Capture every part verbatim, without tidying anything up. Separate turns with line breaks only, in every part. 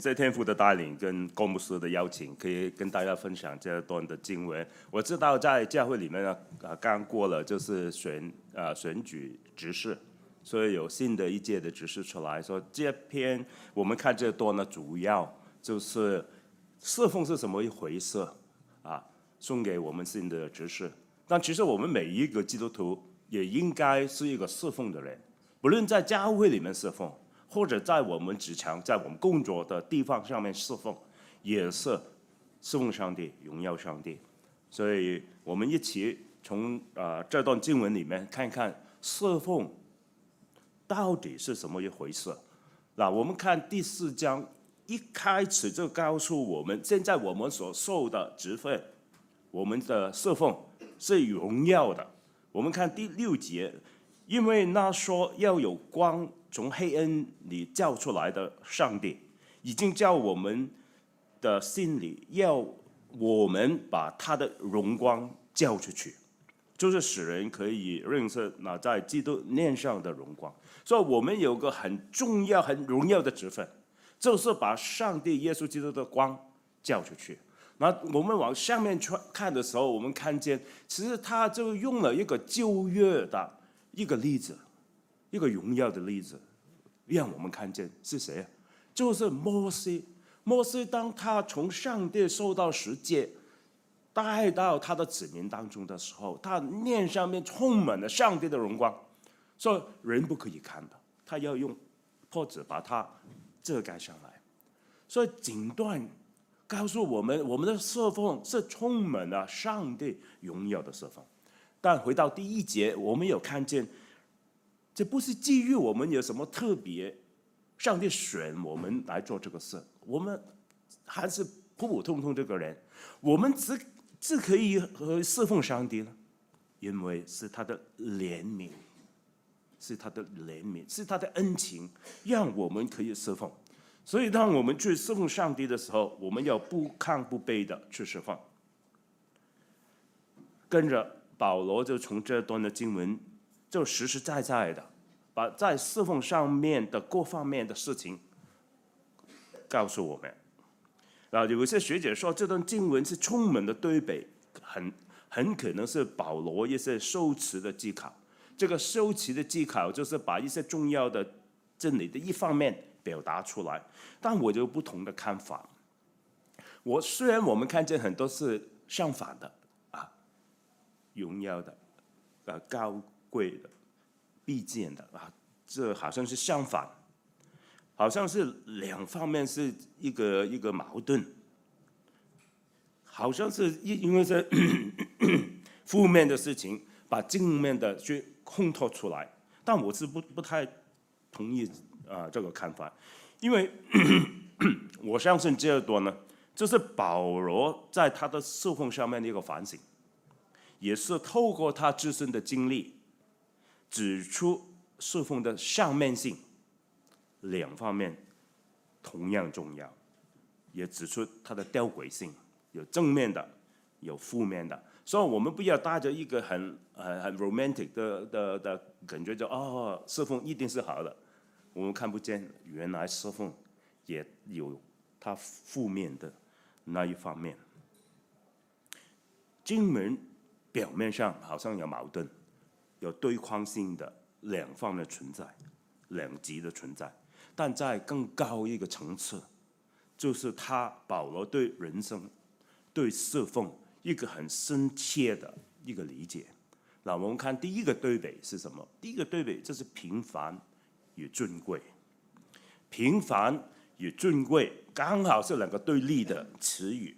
在天父的带领跟高牧师的邀请，可以跟大家分享这段的经文。我知道在教会里面呢，啊，刚过了就是选啊选举执事，所以有新的一届的执事出来说，这篇我们看这段呢，主要就是侍奉是什么一回事啊，送给我们新的执事。但其实我们每一个基督徒也应该是一个侍奉的人，不论在教会里面侍奉，或者在我们职场、在我们工作的地方上面侍奉，也是侍奉上帝、荣耀上帝。所以，我们一起从啊、呃、这段经文里面看看侍奉到底是什么一回事。那我们看第四章一开始就告诉我们，现在我们所受的职分，我们的侍奉是荣耀的。我们看第六节，因为那说要有光从黑暗里叫出来的上帝，已经叫我们的心里要我们把他的荣光叫出去，就是使人可以认识那在基督面上的荣光。所以我们有个很重要、很荣耀的职分，就是把上帝耶稣基督的光叫出去。那我们往下面看的时候，我们看见其实他就用了一个旧约的一个例子，一个荣耀的例子，让我们看见是谁啊？就是摩西。摩西当他从上帝受到十诫，带到他的子民当中的时候，他面上面充满了上帝的荣光，所以人不可以看的，他要用破纸把它遮盖上来。所以整段告诉我们，我们的侍奉是充满了上帝荣耀的侍奉。但回到第一节，我们有看见，这不是基于我们有什么特别，上帝选我们来做这个事，我们还是普普通通这个人，我们只只可以和侍奉上帝了，因为是他的怜悯，是他的怜悯，是他的恩情，让我们可以侍奉。所以当我们去侍奉上帝的时候，我们要不亢不卑的去侍奉。跟着保罗就从这段的经文就实实在在的把在侍奉上面的各方面的事情告诉我们。啊，有一些学者说这段经文是充满的对比，很很可能是保罗一些修辞的技巧。这个修辞的技巧就是把一些重要的真理的一方面表达出来，但我有不同的看法。我虽然我们看见很多是相反的啊，荣耀的、啊高贵的、必见的啊，这好像是相反，好像是两方面是一个一个矛盾，好像是因为是负面的事情把正面的去烘托出来，但我是不不太同意啊、呃、这个看法，因为我相信这段呢，就是保罗在他的侍奉上面的一个反省，也是透过他自身的经历，指出侍奉的上面性两方面同样重要，也指出它的吊诡性，有正面的，有负面的。所以我们不要带着一个很很很 romantic 的的的感觉，就哦，侍奉一定是好的。我们看不见，原来侍奉也有它负面的那一方面。经文表面上好像有矛盾，有对抗性的两方的存在，两极的存在，但在更高一个层次，就是他保罗对人生、对侍奉一个很深切的一个理解。那我们看第一个对比是什么？第一个对比就是平凡与尊贵。平凡与尊贵刚好是两个对立的词语，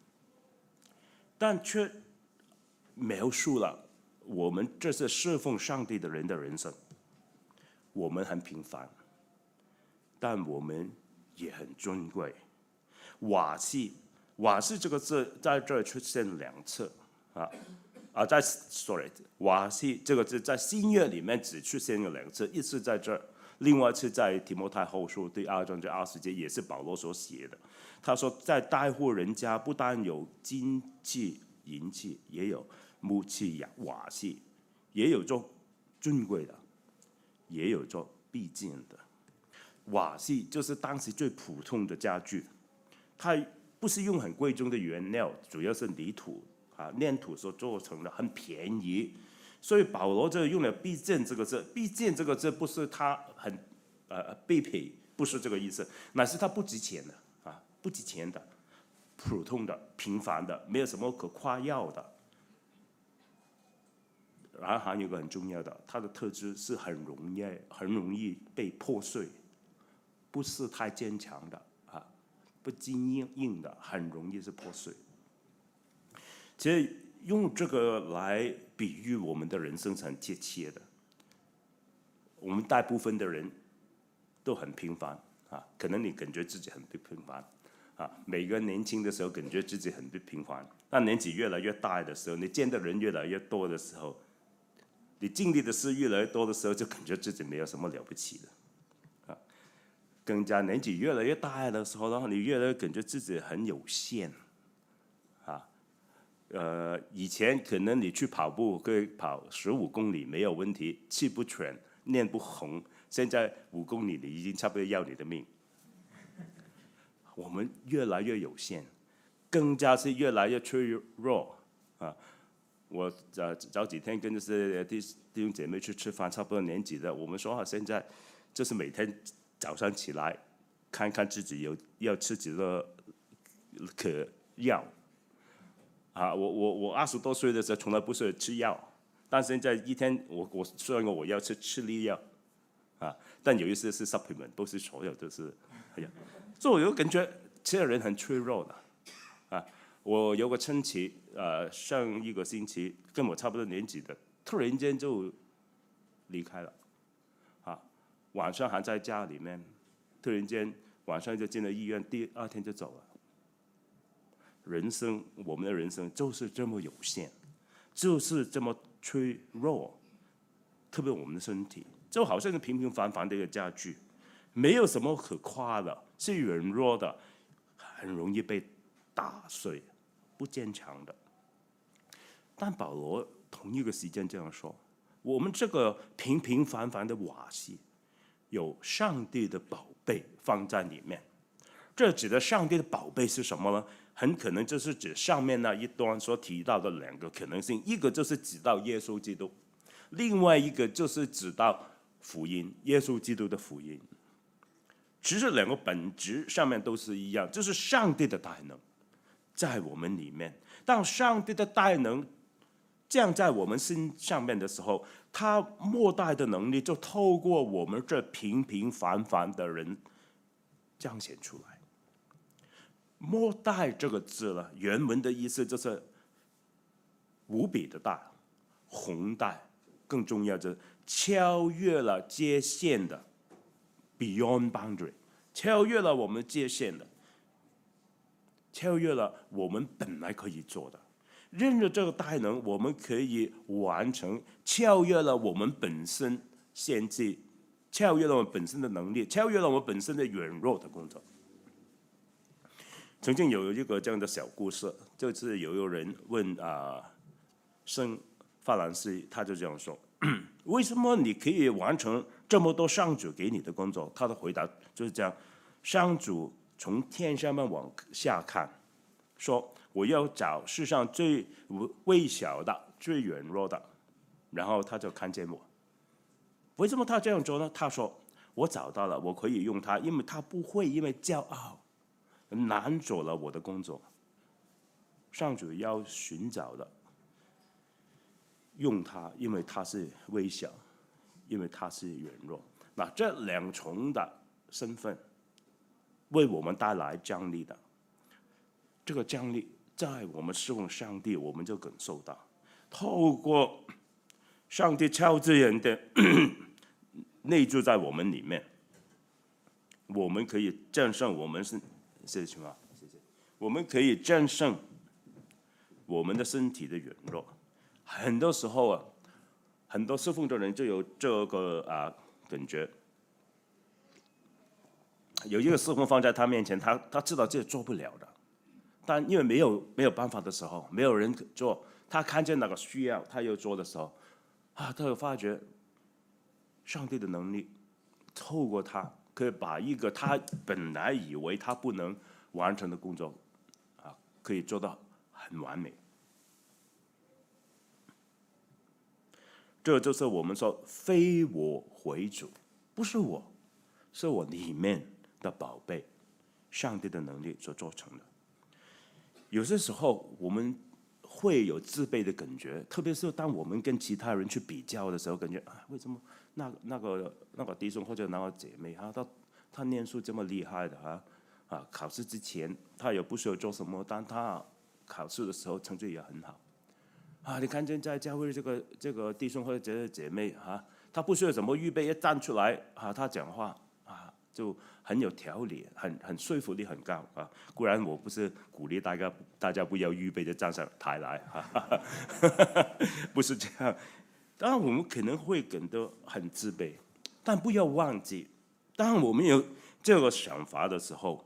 但却描述了我们这些侍奉上帝的人的人生。我们很平凡，但我们也很尊贵。瓦器，瓦器这个字在这儿出现两次啊啊，在 sorry， 瓦器这个字在新约里面只出现了两次，一次在这儿，另外一次在提摩太后书第二章这二十节，也是保罗所写的。他说，在带户人家，不但有金器、银器，也有木器、瓦器，也有做尊贵的，也有做必见的。 瓦器就是当时最普通的家具，它不是用很贵重的原料，主要是泥土啊、粘土所做成的，很便宜。所以保罗这用了“必见”这个字，“必见”这个字不是他很呃卑鄙，不是这个意思，乃是他不值钱的啊，不值钱的，普通的、平凡的，没有什么可夸耀的。然后还有一个很重要的，它的特质是很容易、很容易被破碎，不是太坚强的啊，不坚硬的，很容易是破碎。其实用这个来比喻我们的人生是很贴切的。我们大部分的人都很平凡啊，可能你感觉自己很不平凡啊，每个年轻的时候感觉自己很不平凡，但年纪越来越大的时候，你见的人越来越多的时候，你经历的事越来越多的时候，就感觉自己没有什么了不起的，啊，更加年纪越来越大的时候，然后你越来越感觉自己很有限，啊，呃，以前可能你去跑步可以跑十五公里没有问题，气不喘，脸不红，现在五公里你已经差不多要你的命。我们越来越有限，更加是越来越脆弱啊。我早早几天跟这些弟弟兄姐妹去吃饭，差不多年纪的，我们说啊，现在就是每天早上起来看看自己有要吃几个可药啊。我我我二十多岁的时候从来不是吃药，但现在一天我我虽然我要吃吃力药啊，但有一些是 supplement， 不是所有都是。哎呀，所以我有感觉这个人很脆弱的啊。我有个亲戚，呃，上一个星期跟我差不多年纪的，突然间就离开了，啊，晚上还在家里面，突然间晚上就进了医院，第二天就走了。人生，我们的人生就是这么有限，就是这么脆弱，特别我们的身体，就好像是平平凡凡的一个家具，没有什么可夸的，是软弱的，很容易被打碎。不坚强的，但保罗同一个时间这样说：我们这个平平凡凡的瓦器，有上帝的宝贝放在里面。这指的上帝的宝贝是什么呢？很可能就是指上面那一段所提到的两个可能性，一个就是指到耶稣基督，另外一个就是指到福音，耶稣基督的福音。其实两个本质上面都是一样，就是上帝的大能在我们里面。当上帝的大能降在我们身上面的时候，他莫大的能力就透过我们这平平凡凡的人彰显出来。莫大这个字呢，原文的意思就是无比的大、宏大，更重要就是超越了界限的 ，beyond boundary， 超越了我们界限的。超越了我们本来可以做的，任着这个大能，我们可以完成超越了我们本身限制，超越了我们本身的能力，超越了我们本身的软弱的工作。曾经有一个这样的小故事，就是有一个人问啊，圣法兰西，他就这样说：为什么你可以完成这么多上主给你的工作？他的回答就是这样：上主从天上面往下看，说我要找世上最微小的、最软弱的，然后他就看见我。为什么他这样做呢？他说我找到了，我可以用他，因为他不会因为骄傲难走了我的工作。上主要寻找的，用他，因为他是微小，因为他是软弱。那这两重的身份为我们带来张力的，这个张力在我们侍奉上帝，我们就感受到，透过上帝超自然的内住在我们里面，我们可以战胜我们是是什么？谢谢。我们可以战胜我们的身体的软弱。很多时候啊，很多侍奉的人就有这个啊感觉。有一个侍奉放在他面前，他他知道自己做不了的，但因为没有没有办法的时候，没有人可做，他看见那个需要，他要做的时候，啊，他会发觉上帝的能力透过他可以把一个他本来以为他不能完成的工作，啊，可以做到很完美。这就是我们说非我为主，不是我，是我里面的宝贝，上帝的能力所做成的。有些时候我们会有自卑的感觉，特别是当我们跟其他人去比较的时候，感觉啊，为什么那那个那个弟兄或者那个姐妹啊，他他念书这么厉害的啊啊，考试之前他也不需要做什么，但他考试的时候成绩也很好啊。你看见在教会这个这个弟兄或者这个姐妹啊，他不需要怎么预备，一站出来啊，他讲话啊就很有条理，很很说服力很高啊。固然我不是鼓励大家大家不要预备就站上台来啊，不是这样。当然我们可能会感到很自卑，但不要忘记，当我们有这个想法的时候，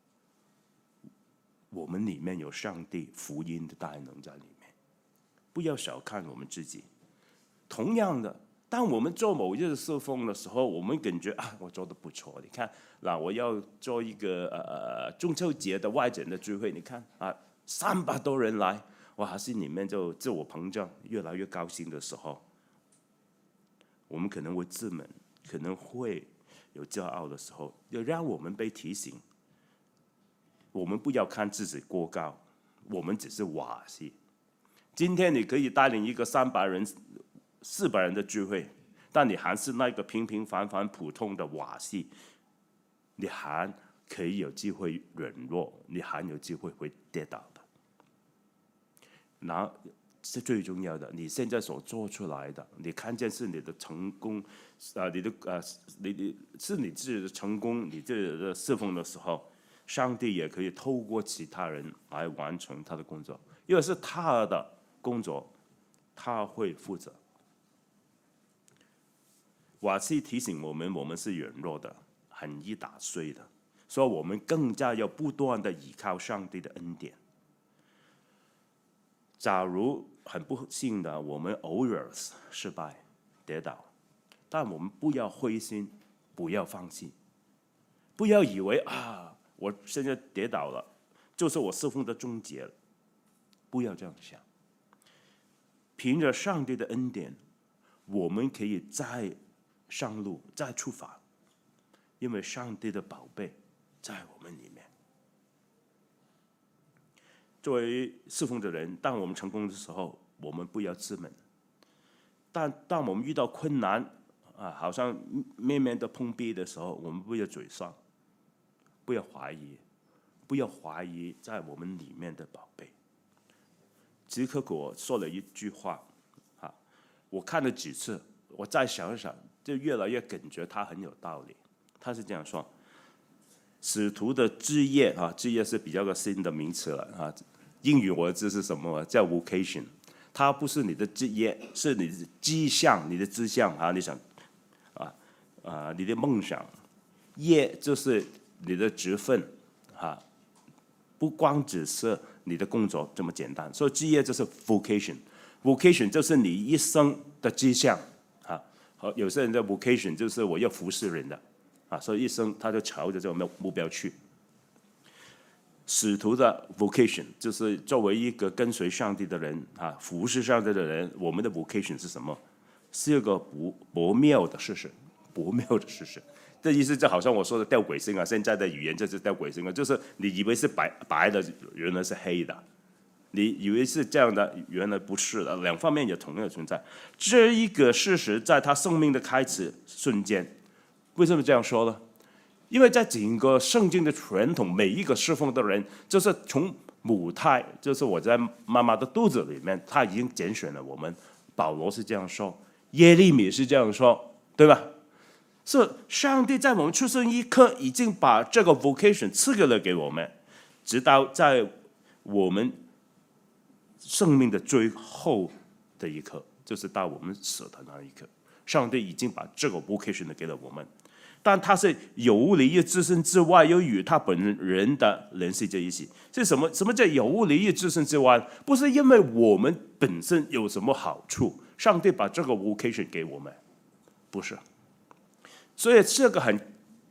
我们里面有上帝福音的大能在里面，不要小看我们自己。同样的，当我们做某日侍奉的时候，我们感觉啊，我做的不错。你看，那我要做一个呃中秋节的外景的聚会，你看啊，三百多人来，哇，心里面就自我膨胀，越来越高兴的时候，我们可能会自满，可能会有骄傲的时候，要让我们被提醒，我们不要看自己过高，我们只是瓦器。今天你可以带领一个三百人、四百人的聚会，但你还是那个平平凡凡、普通的瓦器，你还可以有机会软弱，你还有机会会跌倒的。那是最重要的，你现在所做出来的，你看见是你的成功，啊、呃，你的呃，你你是你自己的成功，你自己的侍奉的时候，上帝也可以透过其他人来完成他的工作，因为是他的工作，他会负责。瓦器提醒我们，我们是软弱的，很易打碎的，所以我们更加要不断的依靠上帝的恩典。假如很不幸的，我们偶尔失败、跌倒，但我们不要灰心，不要放弃，不要以为啊，我现在跌倒了，就是我侍奉的终结了。不要这样想。凭着上帝的恩典，我们可以再上路，再出发，因为上帝的宝贝在我们里面。作为侍奉的人，当我们成功的时候，我们不要自满；但当我们遇到困难啊，好像面面的碰壁的时候，我们不要沮丧，不要怀疑，不要怀疑在我们里面的宝贝。吉克果说了一句话，啊，我看了几次，我再想一想，就越来越感觉他很有道理。他是这样说：使徒的职业啊，职业是比较个新的名词了啊。英语我知是什么？叫 vocation。它不是你的职业，是你的志向，你的志向啊，你想啊啊，你的梦想。业就是你的职分啊，不光只是你的工作这么简单。所以职业就是 vocation，vocation 就是你一生的志向啊。和有些人的 vocation 就是我要服侍人的啊，所以一生他就朝着这个目标去。使徒的 vocation 就是作为一个跟随上帝的人啊，服侍上帝的人，我们的 vocation 是什么？是一个不不妙的事实，不妙的事实。这意思就好像我说的吊鬼星啊，现在的语言就是吊鬼星啊，就是你以为是白白的，原来是黑的；你以为是这样的，原来不是的。两方面也同样存在。这一个事实在他生命的开始瞬间，为什么这样说呢？因为在整个圣经的传统，每一个侍奉的人，就是从母胎，就是我在妈妈的肚子里面，他已经拣选了我们。保罗是这样说，耶利米是这样说，对吧？是上帝在我们出生一刻，已经把这个 vocation 赐给了给我们，直到在我们生命的最后的一刻，就是到我们死的那一刻，上帝已经把这个 vocation 给了我们。但他是有离于自身之外，又与他本人的联系在一起。是什么？什么叫有离于自身之外？不是因为我们本身有什么好处，上帝把这个 vocation 给我们，不是。所以这个很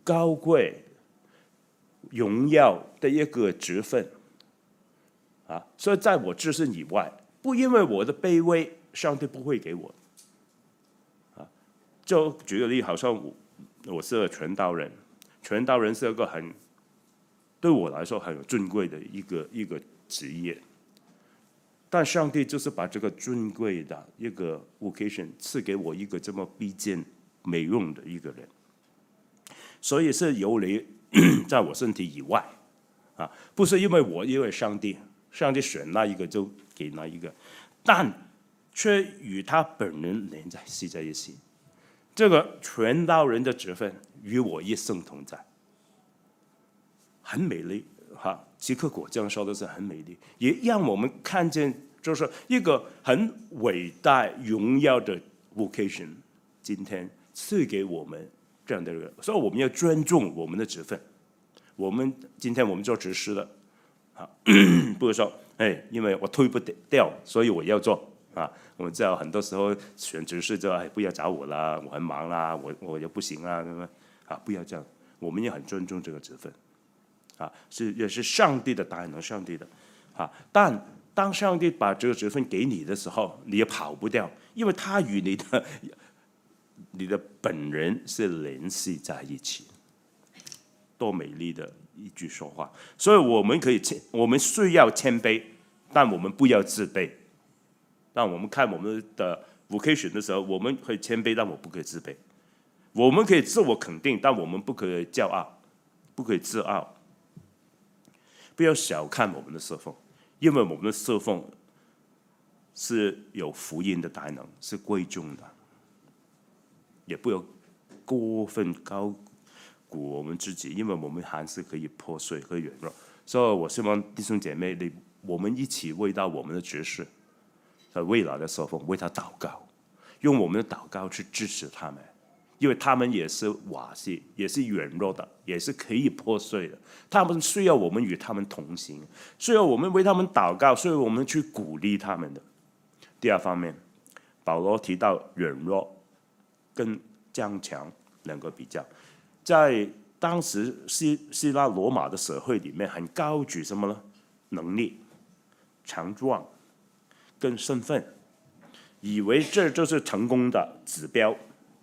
高贵、荣耀的一个职分啊。所以在我自身以外，不因为我的卑微，上帝不会给我啊。就举个例，好像我我是个传道人，传道人是一个很对我来说很尊贵的一个一个职业。但上帝就是把这个尊贵的一个 vocation 赐给我一个这么卑贱没用的一个人，所以是由你在我身体以外啊，不是因为我因为上帝，上帝选那一个就给那一个，但却与他本人连在系在一起。这个传道人的职分与我一生同在，很美丽哈。齐克果这样说的是很美丽，也让我们看见，就是一个很伟大荣耀的 vocation， 今天赐给我们这样的人，所以我们要尊重我们的职分。我们今天我们做执事的，啊，不是说，哎，因为我推不掉，所以我要做啊。我们知道很多时候选执事就哎不要找我啦，我很忙啦，我我又不行啦，对吧？啊，不要这样，我们也很尊重这个职分。啊，是也是上帝的大能，上帝的啊。但当上帝把这个职分给你的时候，你也跑不掉，因为他与你的你的本人是联系在一起。多美丽的一句说话！所以我们可以谦，我们需要谦卑，但我们不要自卑。当我们看我们的 vocation 的时候，我们可以谦卑，但我不可以自卑。我们可以自我肯定，但我们不可以骄傲，不可以自傲。不要小看我们的侍奉，因为我们的侍奉是有福音的大能，是贵重的。也不要过分高估我们自己，因为我们还是可以破碎和软弱。所以我希望弟兄姐妹，你我们一起为到我们的执事，在未来的侍奉为他祷告，用我们的祷告去支持他们。因为他们也是瓦器，也是软弱的，也是可以破碎的。他们需要我们与他们同行，需要我们为他们祷告，需要我们去鼓励他们的。第二方面，保罗提到软弱跟刚强两个比较，在当时希希腊罗马的社会里面，很高举什么呢？能力、强壮跟身份，以为这就是成功的指标。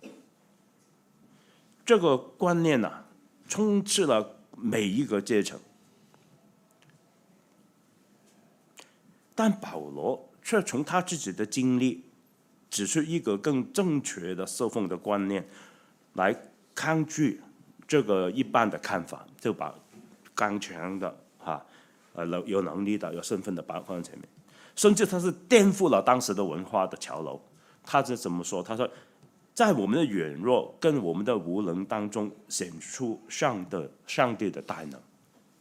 这个观念啊，充斥了每一个阶层，但保罗却从他自己的经历，指出一个更正确的侍奉的观念，来抗拒这个一般的看法，就把刚强的哈，呃有能力的、有身份的摆放在前面，甚至他是颠覆了当时的文化的潮流。他是怎么说？他说，在我们的软弱跟我们的无能当中，显出上的上帝的大能。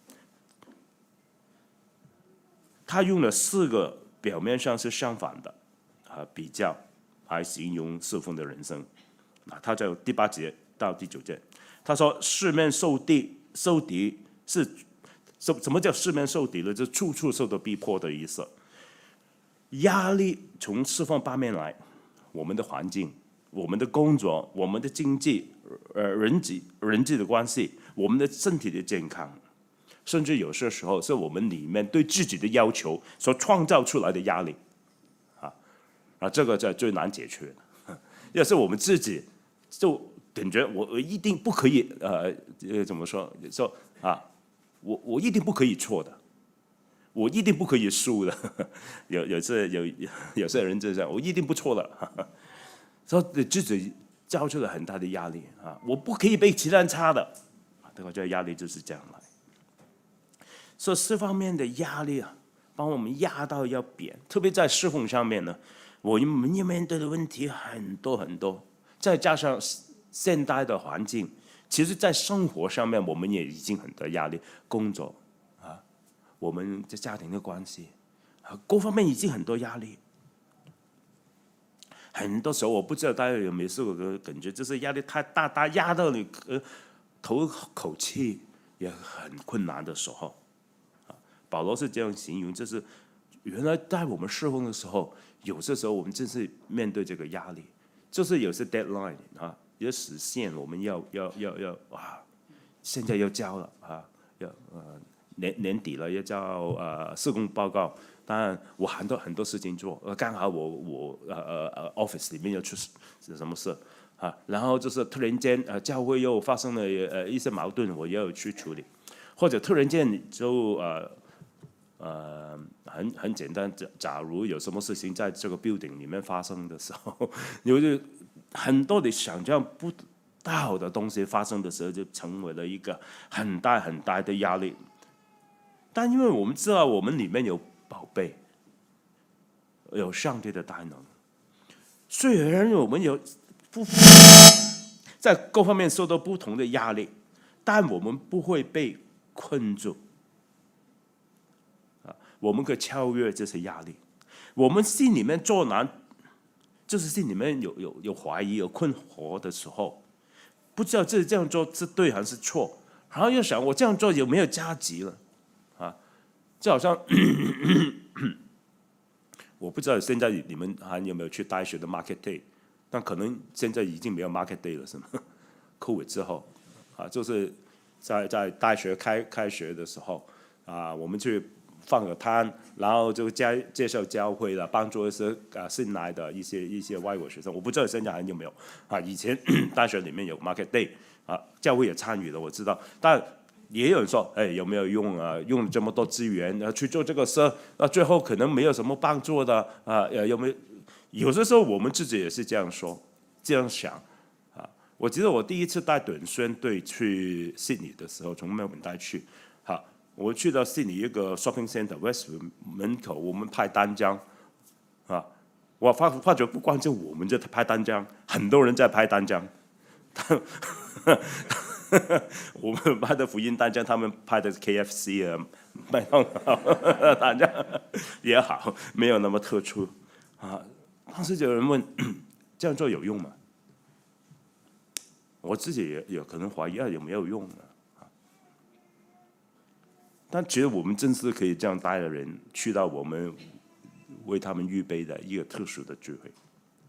他用了四个表面上是相反的啊比较，来形容侍奉的人生。啊，他在第八节到第九节，他说四面受敌，受敌是什什么叫四面受敌呢？就是处处受到逼迫的意思。压力从四方八面来，我们的环境、我们的工作、我们的经济、呃人际人际的关系、我们的身体的健康，甚至有些时候是我们里面对自己的要求所创造出来的压力，啊啊，这个是最难解决的。要是我们自己就感觉我我一定不可以呃呃怎么说说啊，我我一定不可以错的。我一定不可以输的，有有些有有些人就这样，我一定不错的，所以自己造出了很大的压力啊！我不可以比其他人差的，这个这压力就是这样来。所以这方面的压力啊，把我们压到要扁，特别在侍奉上面呢，我们要面对的问题很多很多，再加上现代的环境，其实在生活上面我们也已经很多压力，工作。我们在家庭的关系，啊，各方面已经很多压力。很多时候，我不知道大家有没有这个感觉，就是压力太大，大压到你呃头口气也很困难的时候。啊，保罗是这样形容，就是原来在我们侍奉的时候，有些时候我们真是面对这个压力，就是有些 deadline 啊，有时限，我们要要要要啊， 现在要交了啊，要呃年年底了要交呃施工报告。当然我很多很多事情做，呃刚好我我呃呃呃 office 里面要出什么事啊，然后就是突然间呃教会又发生了呃一些矛盾，我也要去处理，或者突然间就呃。呃，很很简单，假假如有什么事情在这个 building 里面发生的时候，有就很多你想象不到的东西发生的时候，就成为了一个很大很大的压力。但因为我们知道我们里面有宝贝，有上帝的大能，虽然我们有不在各方面受到不同的压力，但我们不会被困住。我们可以超越这些压力。我们心里面作难，就是心里面有有有怀疑、有困惑的时候，不知道这这样做是对还是错，然后又想我这样做有没有价值了啊？就好像我不知道现在你们还有没有去大学的 market day， 但可能现在已经没有 market day 了，是吗 ？COVID 之后啊，就是在在大学开开学的时候啊，我们去放个摊，然后就介介绍教会了，帮助一些啊新来的一些一些外国学生。我不知道现在还有没有啊？以前大学里面有 market day 啊，教会也参与了，我知道。但也有人说，哎，有没有用啊？用了这么多资源啊去做这个事，那最后可能没有什么帮助的啊？有没有？有的时候我们自己也是这样说，这样想啊。我记得我第一次带短宣队去悉尼的时候，从墨尔本带去，好。我去到悉尼一个 shopping center Westwood 门口，我们拍单张，啊，我发发觉不光就我们在拍单张，很多人在拍单张。我们拍的福音单张，他们拍的 K F C 啊，麦当劳单张也好，没有那么特殊啊。当时就有人问，这样做有用吗？我自己也有可能怀疑啊，有没有用呢？但其实我们正是可以这样带的人，去到我们为他们预备的一个特殊的聚会。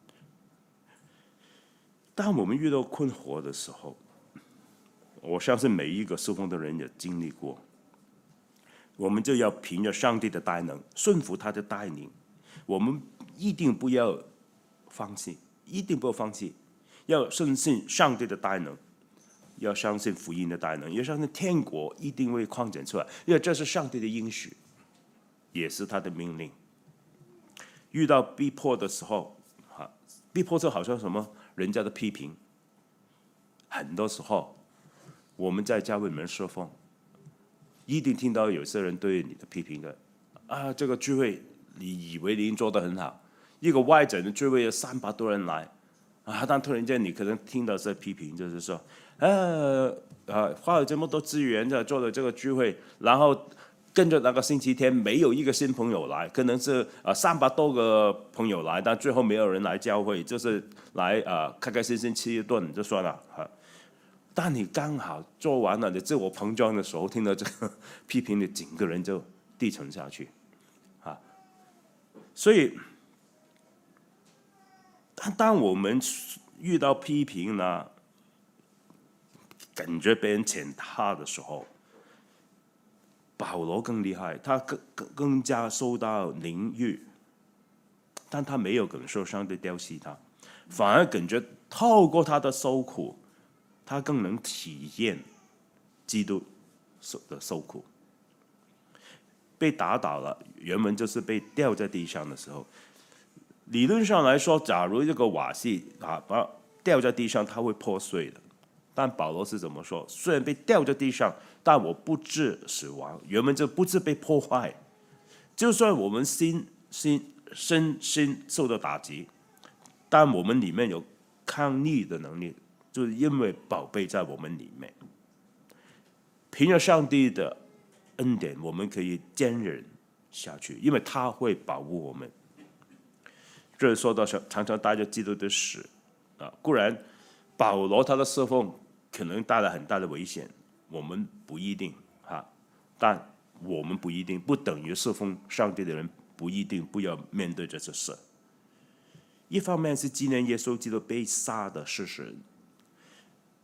当我们遇到困惑的时候，我相信每一个侍奉的人也经历过，我们就要凭着上帝的大能，顺服他的带领。我们一定不要放弃，一定不要放弃，要深信上帝的大能。要相信福音的大能，要相信天国一定会扩展出来，因为这是上帝的应许，也是他的命令。遇到逼迫的时候，啊，逼迫就好像什么人家的批评，很多时候我们在教会里面侍奉，一定听到有些人对你的批评的，啊，这个聚会你以为你已经做得很好，一个外整的聚会有三百多人来，啊，但突然间你可能听到这批评，就是说。呃呃，花了这么多资源在做的这个聚会，然后跟着那个星期天没有一个新朋友来，可能是呃三百多个朋友来，但最后没有人来教会，就是来呃开开心心吃一顿就算了哈。但你刚好做完了你自我膨胀的时候，听到这个批评，你整个人就低沉下去啊。所以，当当我们遇到批评呢，感觉被人践踏的时候，保罗更厉害，他更更更加受到凌辱，但他没有感受上帝雕戏他，反而感觉透过他的受苦，他更能体验基督的受苦。被打倒了，原文就是被掉在地上的时候。理论上来说，假如这个瓦器啊掉在地上，它会破碎的。但保罗是怎么说？虽然被掉在地上，但我不致死亡。原文就不致被破坏。就算我们心心身心受到打击，但我们里面有抗逆的能力，就是因为宝贝在我们里面。凭着上帝的恩典，我们可以坚忍下去，因为他会保护我们。这说到常常带着基督的死啊，固然保罗他的侍奉可能带来很大的危险，我们不一定哈，但我们不一定不等于侍奉上帝的人不一定不要面对这些事。一方面是纪念耶稣基督被杀的事实，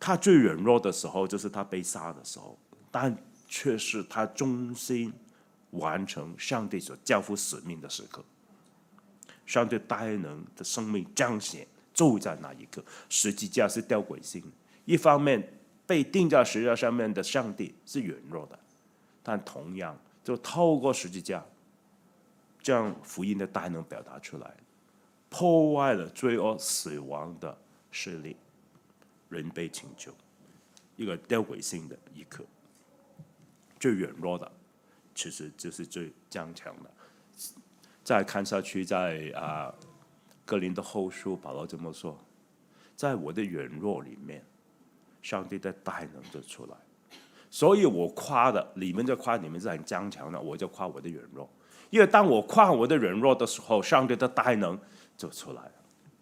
他最软弱的时候就是他被杀的时候，但却是他忠心完成上帝所交付使命的时刻。上帝大能的生命彰显就在那一刻。十字架是吊诡性，一方面被钉在十字架上面的上帝是软弱的，但同样就透过十字架将福音的大能表达出来，破坏了罪恶死亡的势力，人被拯救。一个吊诡性的一刻，最软弱的其实就是最坚强的。再看下去，在啊哥林多后书，保罗这么说：在我的软弱里面，上帝的大能就出来。所以我夸的，你们就夸你们是很坚强的，我就夸我的软弱。因为当我夸我的软弱的时候，上帝的大能就出来了。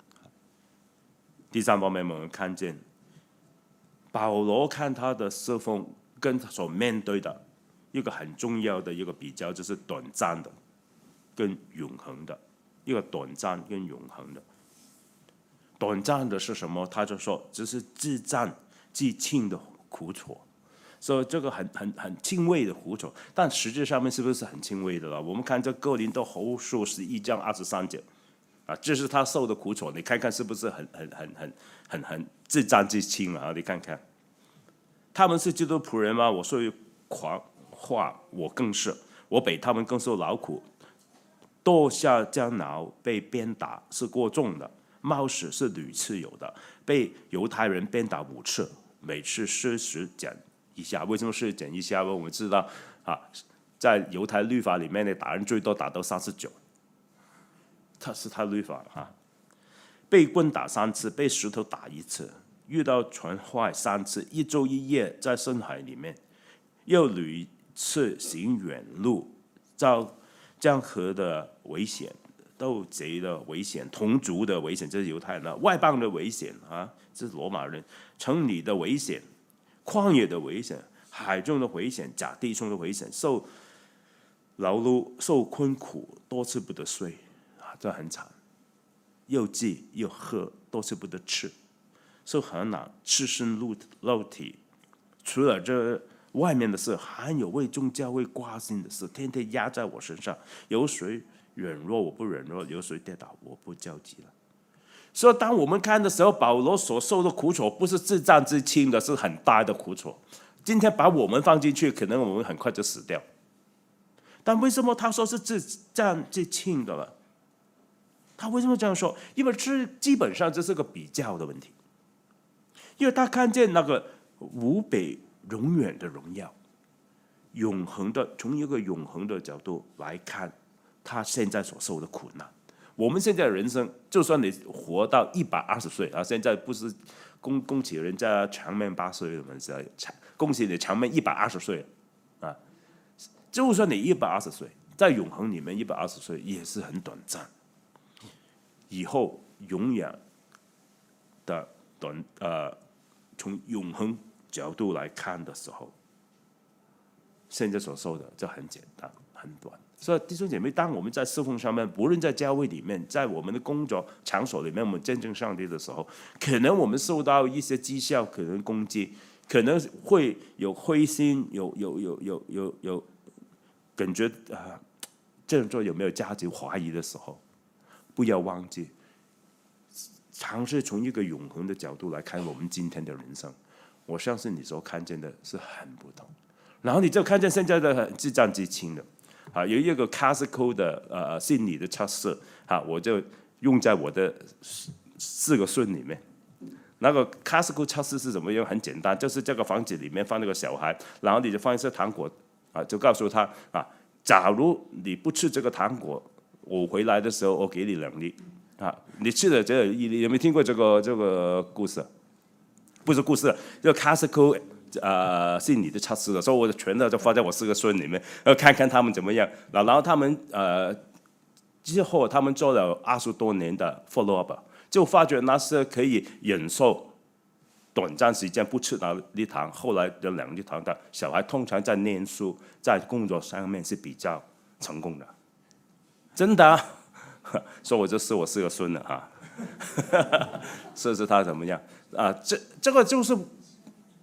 第三方面，我们看见保罗看他的侍奉跟他所面对的一个很重要的一个比较，就是短暂的跟永恒的。一个短暂跟永恒的。短暂的是什么？他就说这是自战自庆的苦楚，所以这个很很很轻微的苦楚，但实质上面是不是很轻微的了？我们看这哥林多后书十一章二十三节啊，这是他受的苦楚，你看看是不是很很很很很很自战自庆啊？你看看，他们是基督仆人吗？我说狂话，我更是，我比他们更受劳苦。堕下监牢被鞭打是过重的，冒死是屡次有的，被犹太人鞭打五次，每次四十减一下。为什么是减一下？我们知道啊，在犹太律法里面呢，打人最多打到三十九，他是他律法啊。被棍打三次，被石头打一次，遇到船坏三次，一昼一夜在深海里面，又屡次行远路，遭江河的危险，斗贼的危险，同族的危险，这是犹太人的；外邦的危险啊，这是罗马人；城里的危险，旷野的危险，海中的危险，假弟兄的危险，受劳碌，受困苦，多次不得睡啊，这很惨。又饥又渴，多次不得吃，受寒冷，赤身露肉体。除了这外面的事，还有为众教会挂心的事，天天压在我身上。有谁软弱我不软弱，有谁跌倒我不焦急了。所以当我们看的时候，保罗所受的苦楚不是自战自轻的，是很大的苦楚。今天把我们放进去，可能我们很快就死掉。但为什么他说是自战自轻的了？他为什么这样说？因为这基本上这是个比较的问题。因为他看见那个无比永远的荣耀，永恒的，从一个永恒的角度来看，他现在所受的苦难。我们现在的人生，就算你活到一百二十岁啊，现在不是恭恭喜人家长命八岁了吗？恭喜你长命一百二十岁啊！就算你一百二十岁，在永恒里面一百二十岁也是很短暂。以后永远的短呃，从永恒角度来看的时候，现在所受的就很简单很短。所以弟兄姐妹，当我们在侍奉上面，无论在教会里面，在我们的工作场所里面，我们见证上帝的时候，可能我们受到一些讥笑，可能攻击，可能会有灰心，有有有有有有感觉啊，这样做有没有价值怀疑的时候，不要忘记，尝试从一个永恒的角度来看我们今天的人生。我相信你所看见的是很不同，然后你就看见现在的很自战自轻的。啊，有一个 classical 的呃心理的测试，啊，我就用在我的四个孙里面。那个 classical 测试是怎么样？很简单，就是这个房子里面放那个小孩，然后你就放一些糖果，啊，就告诉他啊，假如你不吃这个糖果，我回来的时候我给你两粒，啊，你吃了这个，你有没有听过这个这个故事？不是故事，就 classical。呃，心理的测试的，所以我的全都就放在我四个孙里面，要看看他们怎么样。然后他们呃之后他们做了二十多年的 follow up， 就发觉那是可以忍受短暂时间不吃那粒糖，后来的两粒糖的小孩，通常在念书、在工作上面是比较成功的，真的、啊。所以我就是我四个孙了哈，试试他怎么样啊？这这个就是。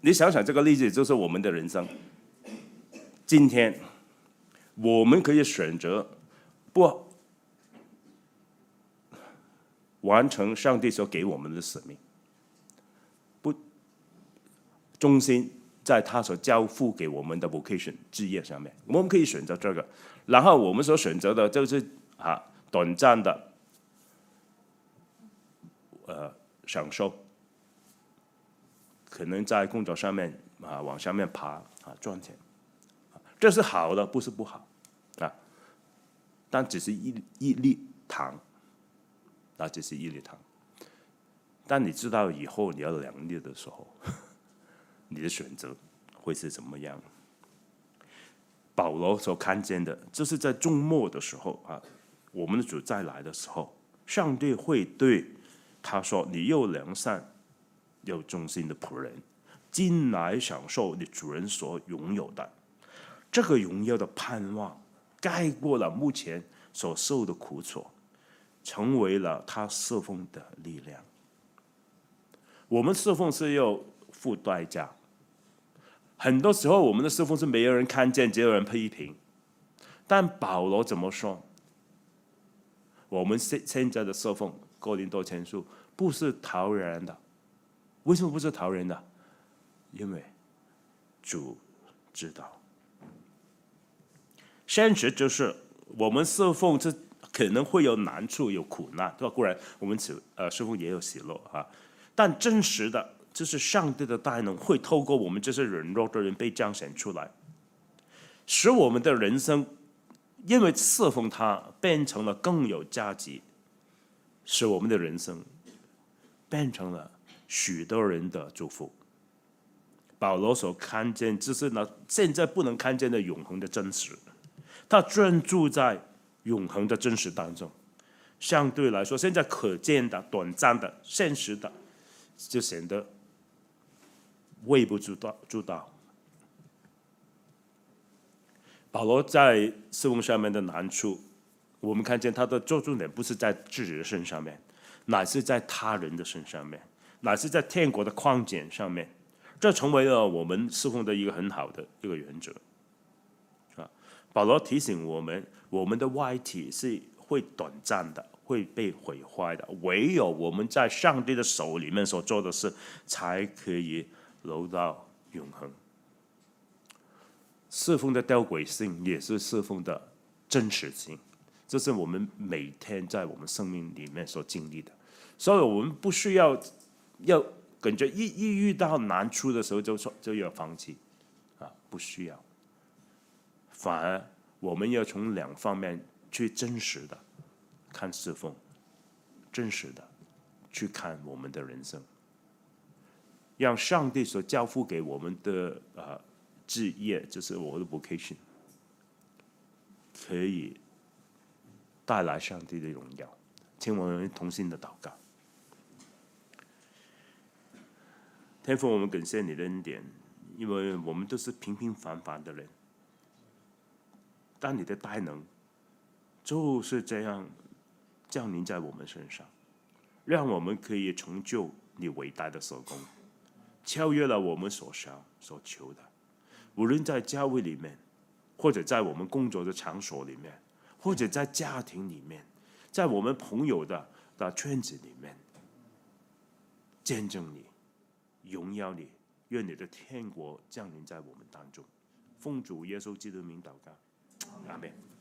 你想想这个例子，就是我们的人生。今天我们可以选择不完成上帝所给我们的使命，不忠心在他所交付给我们的 vocation 职业上面，我们可以选择这个。然后我们所选择的就是啊短暂的呃享受，可能在工作上面啊往上面爬啊赚钱，这是好的，不是不好啊，但只是一一粒糖。那只是一粒糖，但你知道以后你要两粒的时候，你的选择会是怎么样？保罗所看见的，就是在终末的时候啊，我们的主再来的时候，上帝会对他说：“你又良善又忠心的仆人，进来享受你主人所拥有的。”这个荣耀的盼望，盖过了目前所受的苦楚。成为了他侍奉的力量。我们侍奉是要付代价，很多时候我们的侍奉是没有人看见，只有人批评。但保罗怎么说？我们现在的侍奉，哥林多前书不是讨人的。为什么不是讨人的？因为主知道。现实就是我们侍奉是可能会有难处、有苦难，固然我们呃侍奉也有喜乐啊，但真实的就是上帝的大能会透过我们这些软弱的人被彰显出来，使我们的人生因为侍奉他变成了更有价值，使我们的人生变成了许多人的祝福。保罗所看见就是呢，现在不能看见的永恒的真实，他专注在永恒的真实当中，相对来说，现在可见的、短暂的、现实的，就显得微不足道。足道。保罗在侍奉上面的难处，我们看见他的着重点不是在自己的身上面，乃是在他人的身上面，乃是在天国的框架上面，这成为了我们侍奉的一个很好的一个原则。保罗提醒我们，我们的外体是会短暂的，会被毁坏的，唯有我们在上帝的手里面所做的事，才可以留到永恒。侍奉的吊诡性也是侍奉的真实性，这是我们每天在我们生命里面所经历的，所以我们不需要要感觉一一遇到难处的时候就说就要放弃啊，不需要。反而我们要从两方面去真实的看侍奉，真实的去看我们的人生，让上帝所交付给我们的呃职业，就是我的 vocation， 可以带来上帝的荣耀。请我们同心的祷告。天父，我们感谢你的恩典，因为我们都是平平凡凡的人，但你的大能就是这样降临在我们身上，让我们可以成就你伟大的手工，超越了我们所想所求的。无论在教会里面，或者在我们工作的场所里面，或者在家庭里面，在我们朋友的的圈子里面，见证你，荣耀你，愿你的天国降临在我们当中。奉主耶稣基督的名祷告。阿们。